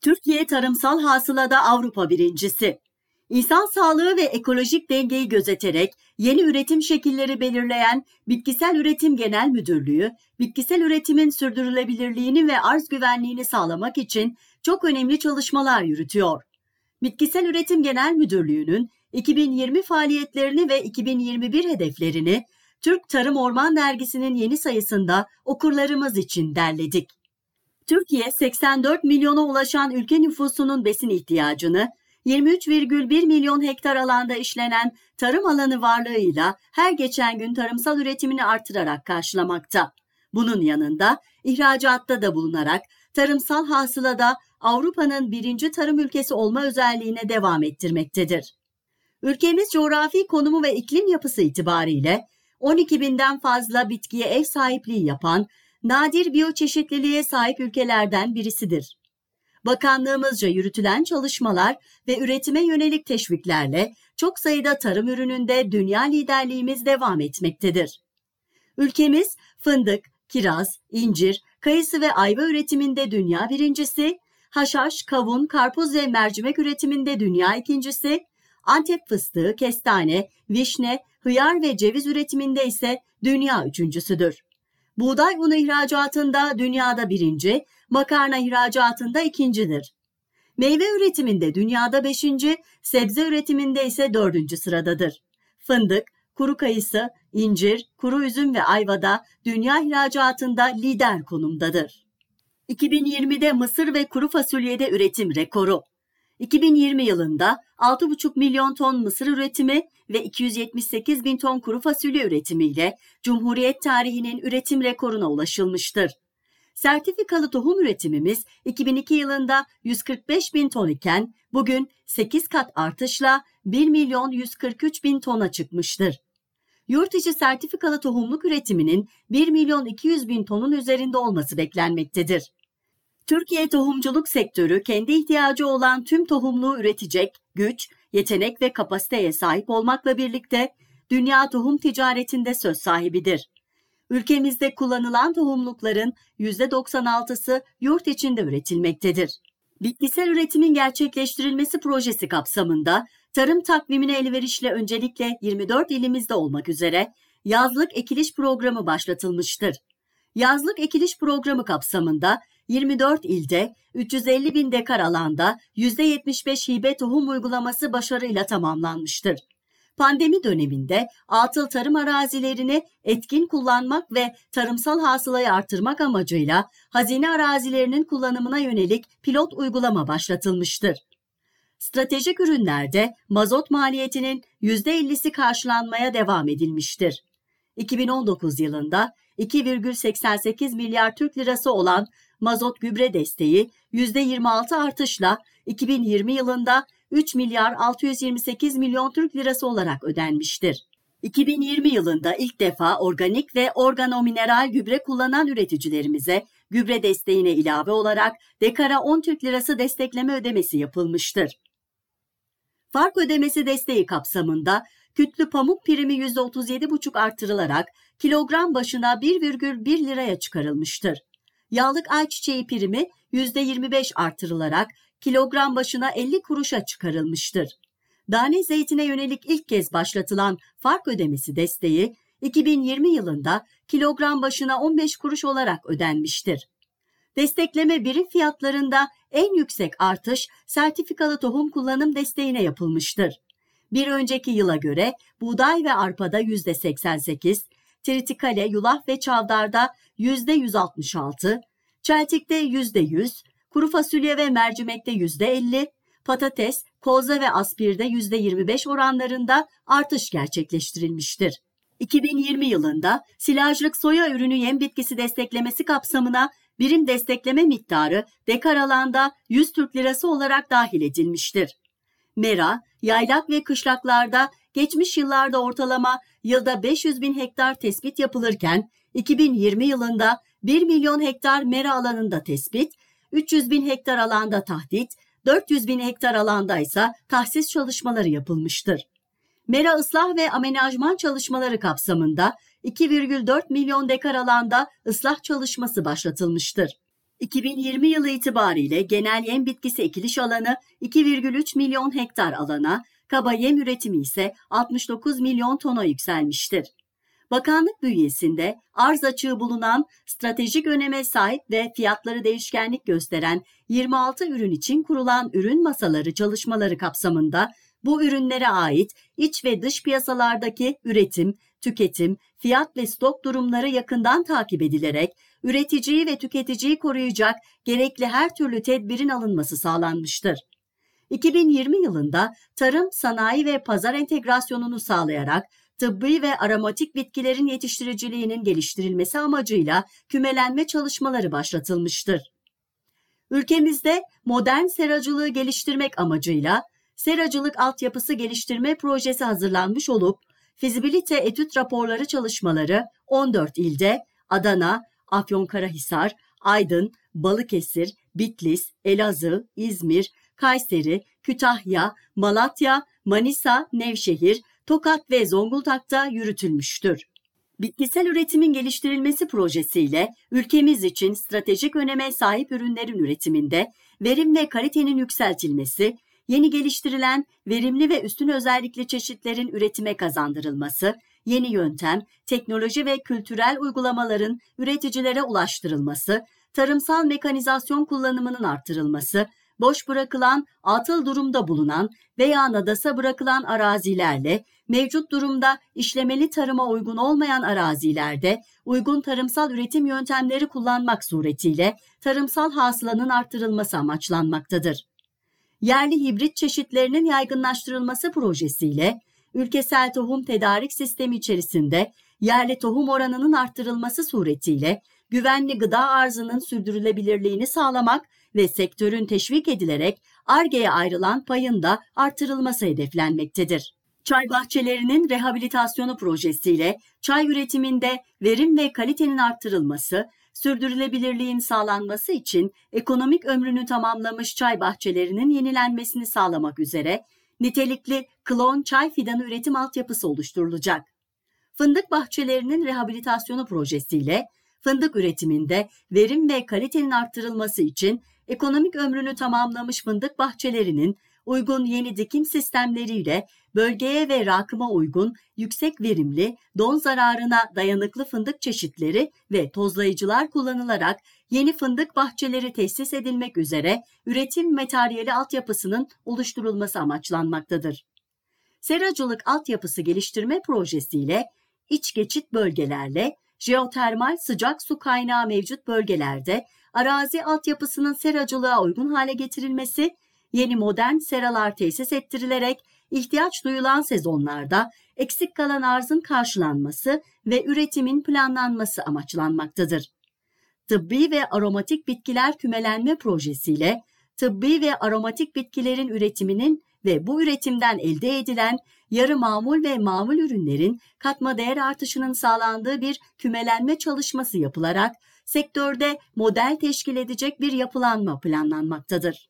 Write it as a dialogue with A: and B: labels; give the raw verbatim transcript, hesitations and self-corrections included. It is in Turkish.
A: Türkiye tarımsal hasılada Avrupa birincisi. İnsan sağlığı ve ekolojik dengeyi gözeterek yeni üretim şekilleri belirleyen Bitkisel Üretim Genel Müdürlüğü, bitkisel üretimin sürdürülebilirliğini ve arz güvenliğini sağlamak için çok önemli çalışmalar yürütüyor. Bitkisel Üretim Genel Müdürlüğü'nün iki bin yirmi faaliyetlerini ve iki bin yirmi bir hedeflerini Türk Tarım Orman Dergisi'nin yeni sayısında okurlarımız için derledik. Türkiye, seksen dört milyona ulaşan ülke nüfusunun besin ihtiyacını, yirmi üç virgül bir milyon hektar alanda işlenen tarım alanı varlığıyla her geçen gün tarımsal üretimini artırarak karşılamakta. Bunun yanında ihracatta da bulunarak tarımsal hasılada Avrupa'nın birinci tarım ülkesi olma özelliğine devam ettirmektedir. Ülkemiz coğrafi konumu ve iklim yapısı itibariyle on iki binden fazla bitkiye ev sahipliği yapan nadir biyoçeşitliliğe sahip ülkelerden birisidir. Bakanlığımızca yürütülen çalışmalar ve üretime yönelik teşviklerle çok sayıda tarım ürününde dünya liderliğimiz devam etmektedir. Ülkemiz fındık, kiraz, incir, kayısı ve ayva üretiminde dünya birincisi, haşhaş, kavun, karpuz ve mercimek üretiminde dünya ikincisi, Antep fıstığı, kestane, vişne, hıyar ve ceviz üretiminde ise dünya üçüncüsüdür. Buğday unu ihracatında dünyada birinci, makarna ihracatında ikincidir. Meyve üretiminde dünyada beşinci, sebze üretiminde ise dördüncü sıradadır. Fındık, kuru kayısı, incir, kuru üzüm ve ayvada dünya ihracatında lider konumdadır. iki bin yirmide mısır ve kuru fasulyede üretim rekoru. iki bin yirmi yılında altı buçuk milyon ton mısır üretimi ve iki yüz yetmiş sekiz bin ton kuru fasulye üretimiyle Cumhuriyet tarihinin üretim rekoruna ulaşılmıştır. Sertifikalı tohum üretimimiz iki bin iki yılında yüz kırk beş bin ton iken bugün sekiz kat artışla bir milyon yüz kırk üç bin tona çıkmıştır. Yurt içi sertifikalı tohumluk üretiminin bir milyon iki yüz bin tonun üzerinde olması beklenmektedir. Türkiye tohumculuk sektörü kendi ihtiyacı olan tüm tohumluğu üretecek güç, yetenek ve kapasiteye sahip olmakla birlikte dünya tohum ticaretinde söz sahibidir. Ülkemizde kullanılan tohumlukların yüzde doksan altısı yurt içinde üretilmektedir. Bitkisel üretimin gerçekleştirilmesi projesi kapsamında tarım takvimine elverişle öncelikle yirmi dört ilimizde olmak üzere yazlık ekiliş programı başlatılmıştır. Yazlık ekiliş programı kapsamında yirmi dört ilde üç yüz elli bin dekar alanda yüzde yetmiş beş hibe tohum uygulaması başarıyla tamamlanmıştır. Pandemi döneminde atıl tarım arazilerini etkin kullanmak ve tarımsal hasılayı artırmak amacıyla hazine arazilerinin kullanımına yönelik pilot uygulama başlatılmıştır. Stratejik ürünlerde mazot maliyetinin yüzde ellisi karşılanmaya devam edilmiştir. iki bin on dokuz yılında iki virgül seksen sekiz milyar Türk lirası olan mazot gübre desteği yüzde yirmi altı artışla iki bin yirmi yılında üç milyar altı yüz yirmi sekiz milyon Türk lirası olarak ödenmiştir. iki bin yirmi yılında ilk defa organik ve organomineral gübre kullanan üreticilerimize gübre desteğine ilave olarak dekara on Türk lirası destekleme ödemesi yapılmıştır. Fark ödemesi desteği kapsamında kütlü pamuk primi yüzde otuz yedi virgül beş artırılarak kilogram başına bir virgül bir liraya çıkarılmıştır. Yağlık ayçiçeği primi yüzde yirmi beş artırılarak kilogram başına elli kuruşa çıkarılmıştır. Dane zeytine yönelik ilk kez başlatılan fark ödemesi desteği iki bin yirmi yılında kilogram başına on beş kuruş olarak ödenmiştir. Destekleme birim fiyatlarında en yüksek artış sertifikalı tohum kullanım desteğine yapılmıştır. Bir önceki yıla göre buğday ve arpada yüzde seksen sekiz, tritikale, yulaf ve çavdarda yüzde yüz altmış altı, çeltikte yüzde yüz, kuru fasulye ve mercimekte yüzde elli, patates, kozla ve aspirde yüzde yirmi beş oranlarında artış gerçekleştirilmiştir. iki bin yirmi yılında silajlık soya ürünü yem bitkisi desteklemesi kapsamına birim destekleme miktarı dekar alanda yüz Türk lirası olarak dahil edilmiştir. Mera, yaylak ve kışlaklarda geçmiş yıllarda ortalama yılda beş yüz bin hektar tespit yapılırken iki bin yirmi yılında bir milyon hektar mera alanında tespit, üç yüz bin hektar alanda tahdit, dört yüz bin hektar alanda ise tahsis çalışmaları yapılmıştır. Mera ıslah ve amenajman çalışmaları kapsamında iki virgül dört milyon dekar alanda ıslah çalışması başlatılmıştır. iki bin yirmi yılı itibariyle genel yem bitkisi ekiliş alanı iki virgül üç milyon hektar alana, kaba yem üretimi ise altmış dokuz milyon tona yükselmiştir. Bakanlık bünyesinde arz açığı bulunan, stratejik öneme sahip ve fiyatları değişkenlik gösteren yirmi altı ürün için kurulan ürün masaları çalışmaları kapsamında bu ürünlere ait iç ve dış piyasalardaki üretim, tüketim, fiyat ve stok durumları yakından takip edilerek üreticiyi ve tüketiciyi koruyacak gerekli her türlü tedbirin alınması sağlanmıştır. iki bin yirmi yılında tarım, sanayi ve pazar entegrasyonunu sağlayarak tıbbi ve aromatik bitkilerin yetiştiriciliğinin geliştirilmesi amacıyla kümelenme çalışmaları başlatılmıştır. Ülkemizde modern seracılığı geliştirmek amacıyla seracılık altyapısı geliştirme projesi hazırlanmış olup, fizibilite etüt raporları çalışmaları on dört ilde Adana, Afyonkarahisar, Aydın, Balıkesir, Bitlis, Elazığ, İzmir, Kayseri, Kütahya, Malatya, Manisa, Nevşehir, Tokat ve Zonguldak'ta yürütülmüştür. Bitkisel üretimin geliştirilmesi projesiyle ülkemiz için stratejik öneme sahip ürünlerin üretiminde verim ve kalitenin yükseltilmesi, yeni geliştirilen verimli ve üstün özellikli çeşitlerin üretime kazandırılması, yeni yöntem, teknoloji ve kültürel uygulamaların üreticilere ulaştırılması, tarımsal mekanizasyon kullanımının artırılması, boş bırakılan, atıl durumda bulunan veya nadasa bırakılan arazilerle mevcut durumda işlemeli tarıma uygun olmayan arazilerde uygun tarımsal üretim yöntemleri kullanmak suretiyle tarımsal hasılanın artırılması amaçlanmaktadır. Yerli hibrit çeşitlerinin yaygınlaştırılması projesiyle ülkesel tohum tedarik sistemi içerisinde yerli tohum oranının arttırılması suretiyle güvenli gıda arzının sürdürülebilirliğini sağlamak ve sektörün teşvik edilerek Ar-Ge'ye ayrılan payın da artırılması hedeflenmektedir. Çay bahçelerinin rehabilitasyonu projesiyle çay üretiminde verim ve kalitenin artırılması, sürdürülebilirliğin sağlanması için ekonomik ömrünü tamamlamış çay bahçelerinin yenilenmesini sağlamak üzere nitelikli klon çay fidanı üretim altyapısı oluşturulacak. Fındık bahçelerinin rehabilitasyonu projesiyle fındık üretiminde verim ve kalitenin artırılması için ekonomik ömrünü tamamlamış fındık bahçelerinin uygun yeni dikim sistemleriyle bölgeye ve rakıma uygun, yüksek verimli, don zararına dayanıklı fındık çeşitleri ve tozlayıcılar kullanılarak yeni fındık bahçeleri tesis edilmek üzere üretim materyali altyapısının oluşturulması amaçlanmaktadır. Seracılık altyapısı geliştirme projesiyle iç geçit bölgelerle jeotermal sıcak su kaynağı mevcut bölgelerde arazi altyapısının seracılığa uygun hale getirilmesi, yeni modern seralar tesis ettirilerek ihtiyaç duyulan sezonlarda eksik kalan arzın karşılanması ve üretimin planlanması amaçlanmaktadır. Tıbbi ve aromatik bitkiler kümelenme projesiyle tıbbi ve aromatik bitkilerin üretiminin ve bu üretimden elde edilen yarı mamul ve mamul ürünlerin katma değer artışının sağlandığı bir kümelenme çalışması yapılarak sektörde model teşkil edecek bir yapılanma planlanmaktadır.